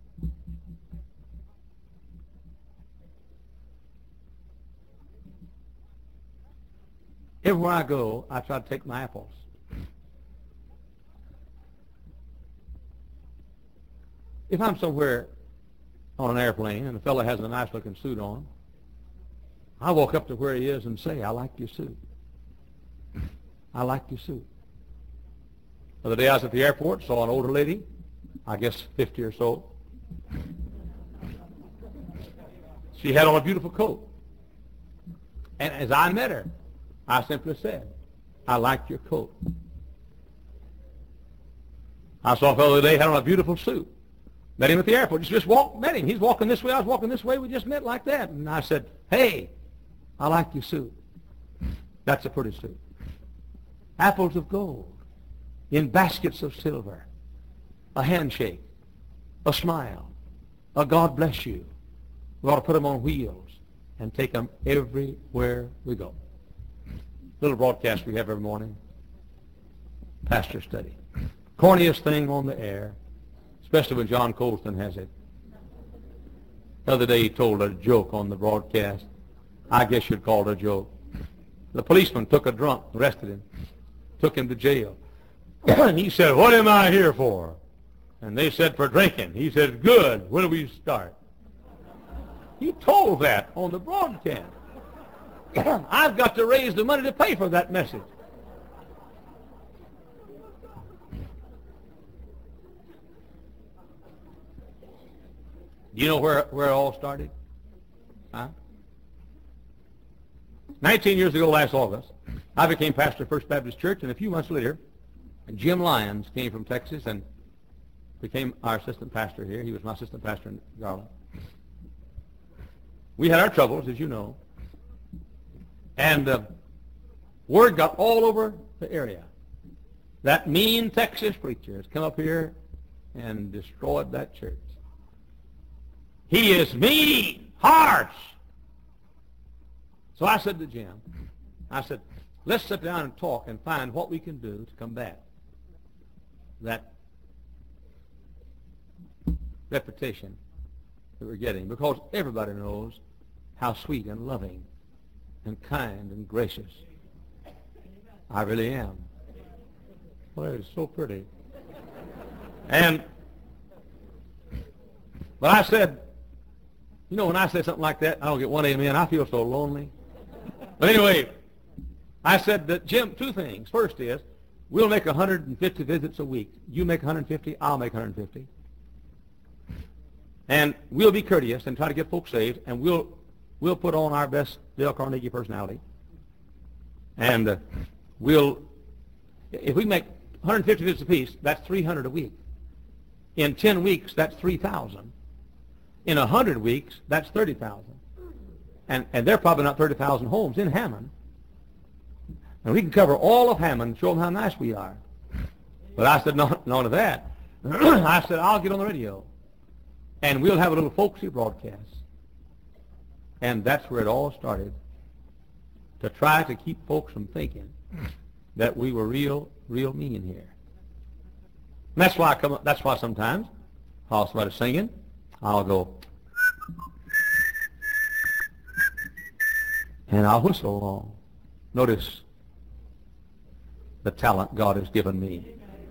Everywhere I go, I try to take my apples. If I'm somewhere on an airplane and the fellow has a nice-looking suit on, I walk up to where he is and say, I like your suit. I like your suit. The other day I was at the airport, saw an older lady, I guess fifty or so. She had on a beautiful coat. And as I met her, I simply said, I like your coat. I saw a fellow the other day had on a beautiful suit. Met him at the airport. Just, just walked, met him. He's walking this way. I was walking this way. We just met like that. And I said, hey, I like your suit. That's a pretty suit. Apples of gold in baskets of silver. A handshake. A smile. A God bless you. We ought to put them on wheels and take them everywhere we go. Little broadcast we have every morning. Pastor study. Corniest thing on the air. Especially when John Colston has it. The other day he told a joke on the broadcast. I guess you'd call it a joke. The policeman took a drunk, arrested him, took him to jail. And he said, what am I here for? And they said, for drinking. He said, good. When do we start? He told that on the broadcast. I've got to raise the money to pay for that message. Do you know where, where it all started? Huh? Nineteen years ago, last August, I became pastor of First Baptist Church, and a few months later, Jim Lyons came from Texas and became our assistant pastor here. He was my assistant pastor in Garland. We had our troubles, as you know, and uh, word got all over the area. That mean Texas preacher has come up here and destroyed that church. He is mean, harsh. So I said to Jim, I said, let's sit down and talk and find what we can do to combat that reputation that we're getting, because everybody knows how sweet and loving and kind and gracious I really am. Well, it's so pretty. And, but I said, you know, when I say something like that, I don't get one amen. I feel so lonely. But anyway, I said that, Jim, two things. First is, we'll make one hundred fifty visits a week. You make one hundred fifty, I'll make one hundred fifty. And we'll be courteous and try to get folks saved, and we'll we'll put on our best Dale Carnegie personality. And uh, we'll, if we make one hundred fifty visits apiece, that's three hundred a week. In ten weeks, that's three thousand. In one hundred weeks, that's thirty thousand. And, and there are probably not thirty thousand homes in Hammond. And we can cover all of Hammond and show them how nice we are. But I said, no, none of that. I said, I'll get on the radio. And we'll have a little folksy broadcast. And that's where it all started. To try to keep folks from thinking that we were real, real mean here. And that's why I come up, that's why sometimes while somebody's singing, I'll go, and I'll whistle along. Notice the talent God has given me.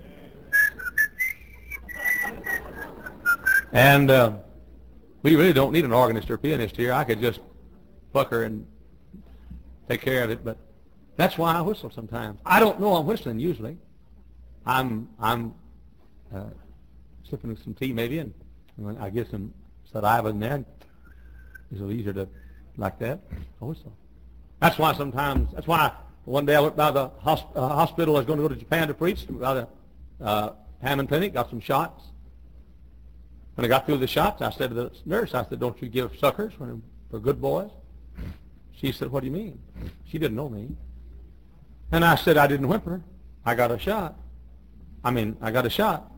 And uh, we really don't need an organist or pianist here. I could just pucker and take care of it, but that's why I whistle sometimes. I don't know I'm whistling usually. I'm I'm uh, sipping some tea maybe, and when I get some saliva in there, it's a little easier to, like that, I whistle. That's why sometimes, that's why one day I went by the hosp- uh, hospital. I was going to go to Japan to preach, by the uh, Hammond Clinic, got some shots. When I got through the shots, I said to the nurse, I said, don't you give suckers when for good boys? She said, what do you mean? She didn't know me. And I said, I didn't whimper. I got a shot. I mean, I got a shot.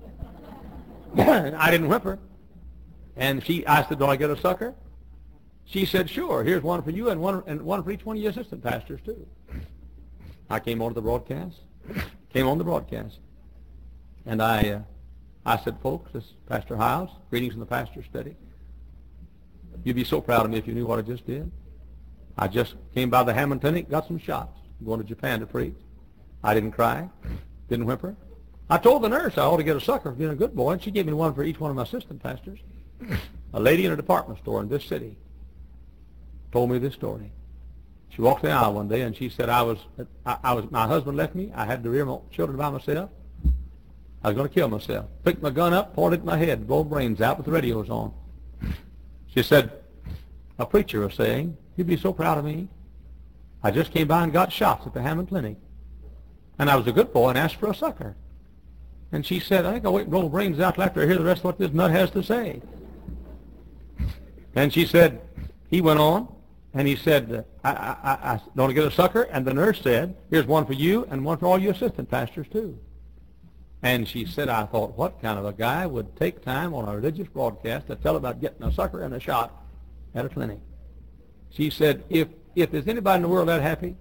I didn't whimper. And she, I said, do I get a sucker? She said, sure. Here's one for you and one, and one for each one of your assistant pastors, too. I came on to the broadcast. Came on the broadcast. And I... Uh, I said, folks, this is Pastor Hiles. Greetings from the pastor's study. You'd be so proud of me if you knew what I just did. I just came by the Hammond Clinic, got some shots. I'm going to Japan to preach. I didn't cry, didn't whimper. I told the nurse I ought to get a sucker for being a good boy, and she gave me one for each one of my assistant pastors. A lady in a department store in this city told me this story. She walked the aisle one day, and she said, I was, I, I was, my husband left me. I had to rear my children by myself. I was going to kill myself. Picked my gun up, pointed it at my head, blow brains out with the radios on. She said, a preacher was saying, you'd be so proud of me. I just came by and got shots at the Hammond Clinic. And I was a good boy and asked for a sucker. And she said, I think I'll wait and blow brains out till after I hear the rest of what this nut has to say. And she said, he went on, and he said, I, I, I don't get a sucker. And the nurse said, here's one for you and one for all your assistant pastors, too. And she said, I thought, what kind of a guy would take time on a religious broadcast to tell about getting a sucker and a shot at a clinic? She said, if, if there's anybody in the world that happy,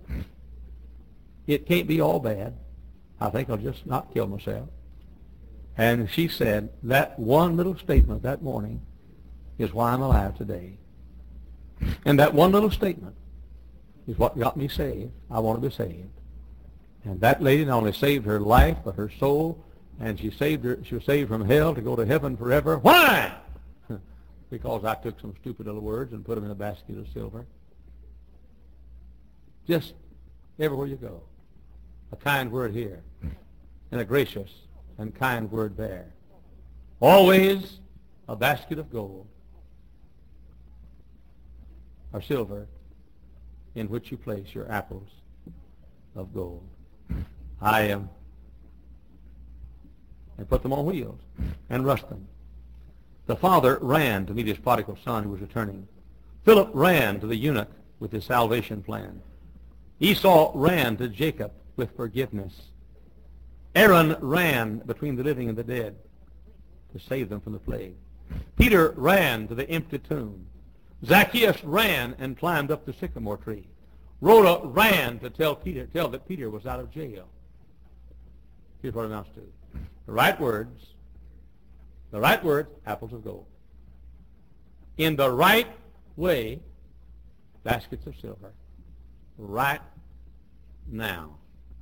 it can't be all bad. I think I'll just not kill myself. And she said, that one little statement that morning is why I'm alive today. And that one little statement is what got me saved. I want to be saved. And that lady not only saved her life, but her soul, and she saved her. She was saved from hell to go to heaven forever. Why? Because I took some stupid little words and put them in a basket of silver. Just everywhere you go, a kind word here, and a gracious and kind word there. Always a basket of gold or silver in which you place your apples of gold. I am, um, and put them on wheels and rust them. The father ran to meet his prodigal son who was returning. Philip ran to the eunuch with his salvation plan. Esau ran to Jacob with forgiveness. Aaron ran between the living and the dead to save them from the plague. Peter ran to the empty tomb. Zacchaeus ran and climbed up the sycamore tree. Rhoda ran to tell Peter, tell that Peter was out of jail. Here's what it amounts to. The right words, the right words, apples of gold. In the right way, baskets of silver. Right now.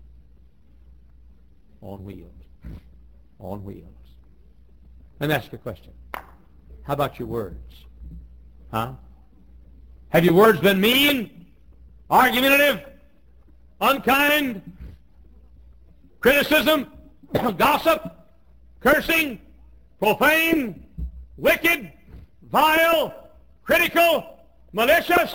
On wheels. On wheels. Let me ask you a question. How about your words? Huh? Have your words been mean, argumentative, unkind, criticism, gossip, cursing, profane, wicked, vile, critical, malicious?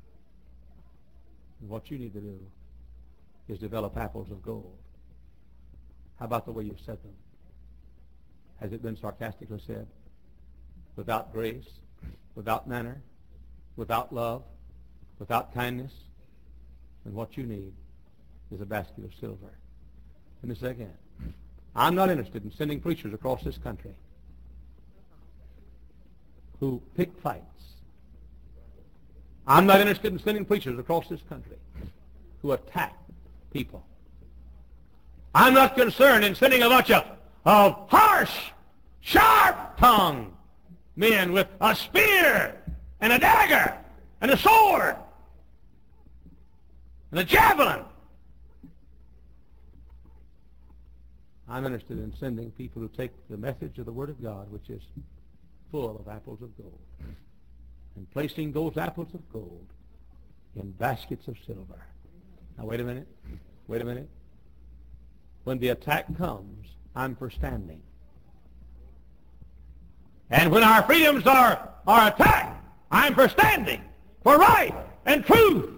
What you need to do is develop apples of gold. How about the way you've said them? Has it been sarcastically said? Without grace, without manner, without love, without kindness? And what you need is a basket of silver. Let me say again. I'm not interested in sending preachers across this country who pick fights. I'm not interested in sending preachers across this country who attack people. I'm not concerned in sending a bunch of, of harsh, sharp-tongued men with a spear and a dagger and a sword and a javelin. I'm interested in sending people who take the message of the Word of God, which is full of apples of gold, and placing those apples of gold in baskets of silver. Now, wait a minute. Wait a minute. When the attack comes, I'm for standing. And when our freedoms are, are attacked, I'm for standing for right and truth.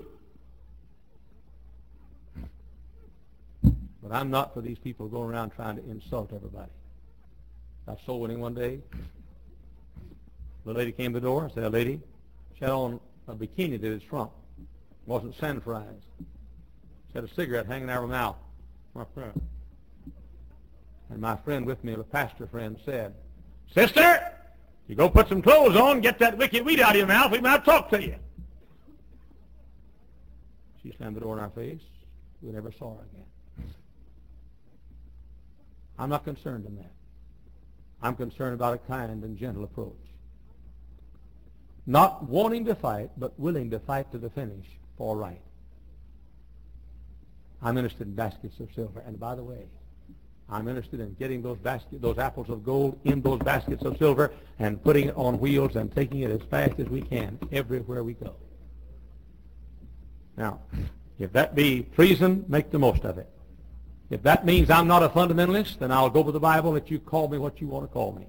But I'm not for these people going around trying to insult everybody. I was soul winning one day. The lady came to the door. I said, a lady, she had on a bikini to its front. It wasn't sand fries. She had a cigarette hanging out of her mouth. My friend. And my friend with me, a pastor friend, said, Sister, you go put some clothes on, get that wicked weed out of your mouth, we might talk to you. She slammed the door in our face. We never saw her again. I'm not concerned in that. I'm concerned about a kind and gentle approach. Not wanting to fight, but willing to fight to the finish for right. I'm interested in baskets of silver. And by the way, I'm interested in getting those baskets, those apples of gold in those baskets of silver and putting it on wheels and taking it as fast as we can everywhere we go. Now, if that be treason, make the most of it. If that means I'm not a fundamentalist, then I'll go with the Bible and let you call me what you want to call me.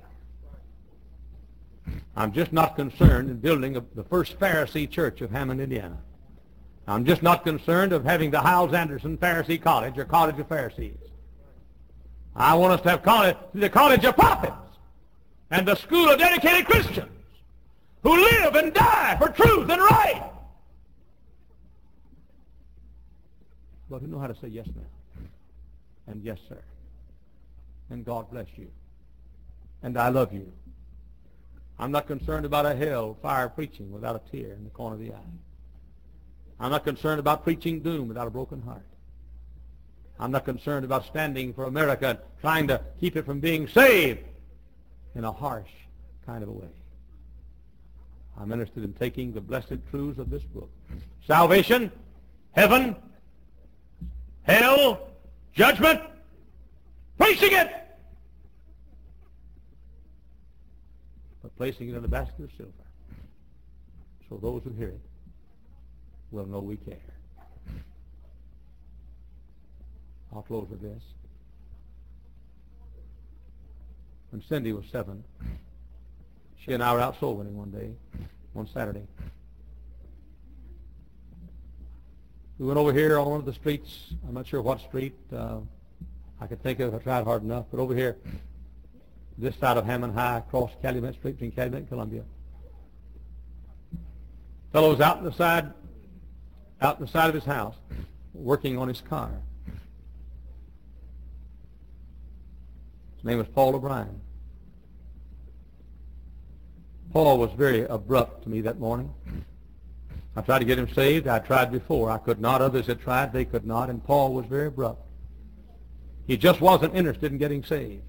I'm just not concerned in building a, the first Pharisee church of Hammond, Indiana. I'm just not concerned of having the Hyles Anderson Pharisee College or College of Pharisees. I want us to have college, the College of Prophets and the School of Dedicated Christians who live and die for truth and right. But who know how to say yes, ma'am, and yes, sir, and God bless you, and I love you. I'm not concerned about a hell fire preaching without a tear in the corner of the eye. I'm not concerned about preaching doom without a broken heart. I'm not concerned about standing for America and trying to keep it from being saved in a harsh kind of a way. I'm interested in taking the blessed truths of this book. Salvation, heaven, hell, judgment, preaching it, but placing it in a basket of silver so those who hear it will know we care. I'll close with this. When Cindy was seven, she and I were out soul winning one day, one Saturday. We went over here on one of the streets. I'm not sure what street. Uh, I could think of it if I tried hard enough. But over here, this side of Hammond High, across Calumet Street between Calumet and Columbia. Fellow was out in the side, out in the side of his house, working on his car. His name was Paul O'Brien. Paul was very abrupt to me that morning. I tried to get him saved. I tried before. I could not. Others had tried. They could not. And Paul was very abrupt. He just wasn't interested in getting saved.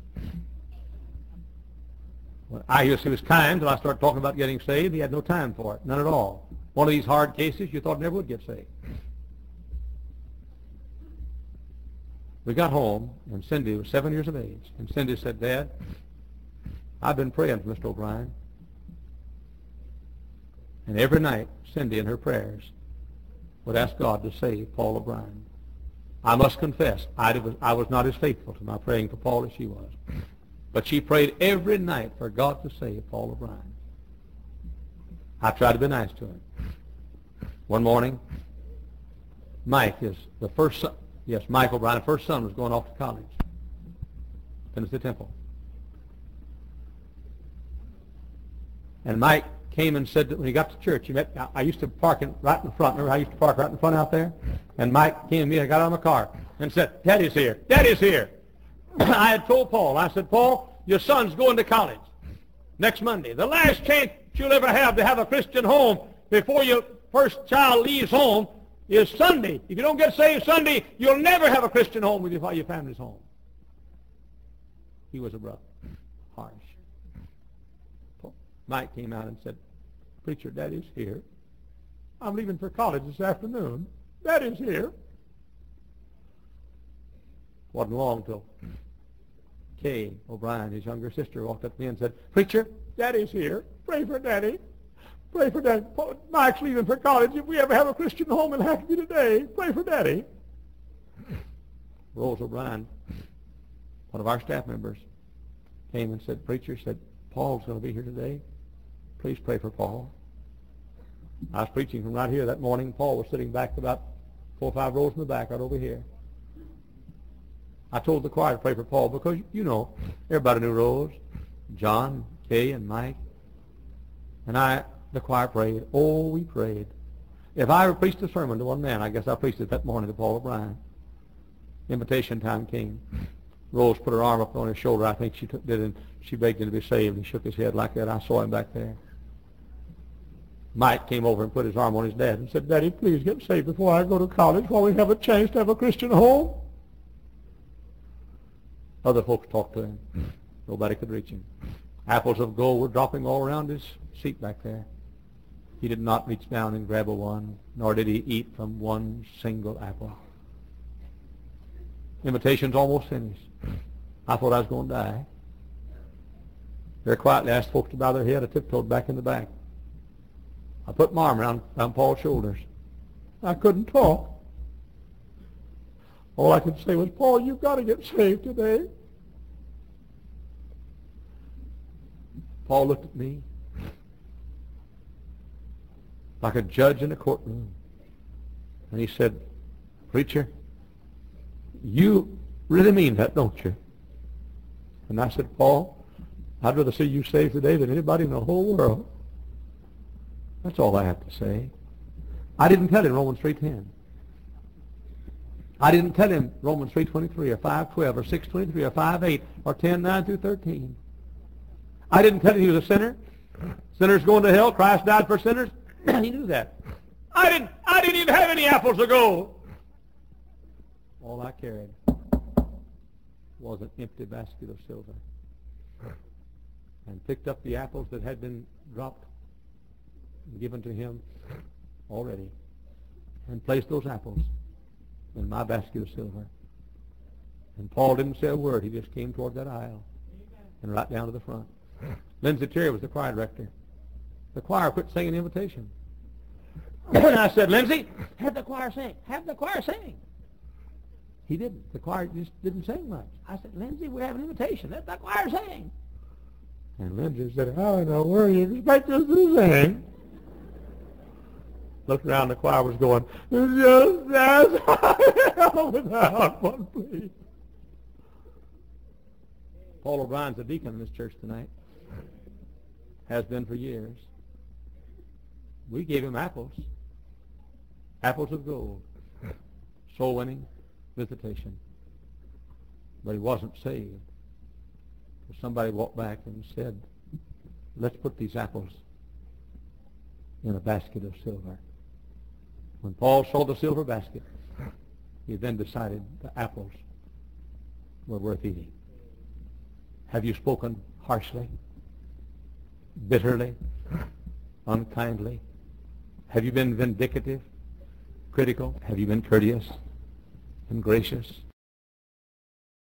Well, I used to he was kind until I started talking about getting saved. He had no time for it. None at all. One of these hard cases you thought never would get saved. We got home, and Cindy was seven years of age. And Cindy said, Dad, I've been praying for Mister O'Brien. And every night, Cindy in her prayers would ask God to save Paul O'Brien. I must confess, I was, I was not as faithful to my praying for Paul as she was. But she prayed every night for God to save Paul O'Brien. I tried to be nice to him. One morning, Mike is the first son. Yes, Mike O'Brien, the first son, was going off to college. Tennessee Temple. And Mike came and said that when he got to church, he met, I used to park in, right in the front. Remember, I used to park right in the front out there? And Mike came to me, I got out of my car, and said, Daddy's here. Daddy's here. I had told Paul, I said, Paul, your son's going to college next Monday. The last chance you'll ever have to have a Christian home before your first child leaves home is Sunday. If you don't get saved Sunday, you'll never have a Christian home with your, your family's home. He was abrupt, harsh. Mike came out and said, "Preacher, Daddy's here. I'm leaving for college this afternoon. Daddy's here." Wasn't long till Kay O'Brien, his younger sister, walked up to me and said, "Preacher, Daddy's here. Pray for Daddy. Pray for Daddy. Mike's leaving for college. If we ever have a Christian home, it'll have to be today. Pray for Daddy." Rose O'Brien, one of our staff members, came and said, "Preacher," said, "Paul's going to be here today. Please pray for Paul." I was preaching from right here that morning. Paul was sitting back about four or five rows in the back, right over here. I told the choir to pray for Paul because, you know, everybody knew Rose, John, Kay, and Mike. And I, the choir prayed. Oh, we prayed. If I ever preached a sermon to one man, I guess I preached it that morning to Paul O'Brien. Invitation time came. Rose put her arm up on his shoulder. I think she took, did, and she begged him to be saved. He shook his head like that. I saw him back there. Mike came over and put his arm on his dad and said, "Daddy, please get saved before I go to college while we have a chance to have a Christian home." Other folks talked to him. Nobody could reach him. Apples of gold were dropping all around his seat back there. He did not reach down and grab a one, nor did he eat from one single apple. Invitation's almost finished. I thought I was going to die. Very quietly, I asked folks to bow their head. I tiptoed back in the back. I put my arm around, around Paul's shoulders. I couldn't talk. All I could say was, "Paul, you've got to get saved today." Paul looked at me like a judge in a courtroom, and he said, "Preacher, you really mean that, don't you?" And I said, "Paul, I'd rather see you saved today than anybody in the whole world." That's all I have to say. I didn't tell him Romans three ten. I didn't tell him Romans three twenty-three or five twelve or six twenty-three or five eight or ten nine through thirteen. I didn't tell him he was a sinner. Sinners going to hell. Christ died for sinners. He knew that. I didn't, I didn't even have any apples to go. All I carried was an empty basket of silver, and picked up the apples that had been dropped and given to him already, and placed those apples in my basket of silver. And Paul didn't say a word. He just came toward that aisle and right down to the front. Lindsay Terry was the choir director. The choir quit singing the invitation. And I said, "Lindsay, have the choir sing. Have the choir sing." He didn't. The choir just didn't sing much. I said, "Lindsay, we have an invitation. Let the choir sing." And Lindsay said, "How in the world do you expect us to sing?" Looked around, the choir was going, "Just as I am without one plea." Paul O'Brien's a deacon in this church tonight. Has been for years. We gave him apples. Apples of gold. Soul winning visitation. But he wasn't saved. So somebody walked back and said, "Let's put these apples in a basket of silver." When Paul saw the silver basket, he then decided the apples were worth eating. Have you spoken harshly, bitterly, unkindly? Have you been vindicative, critical? Have you been courteous and gracious?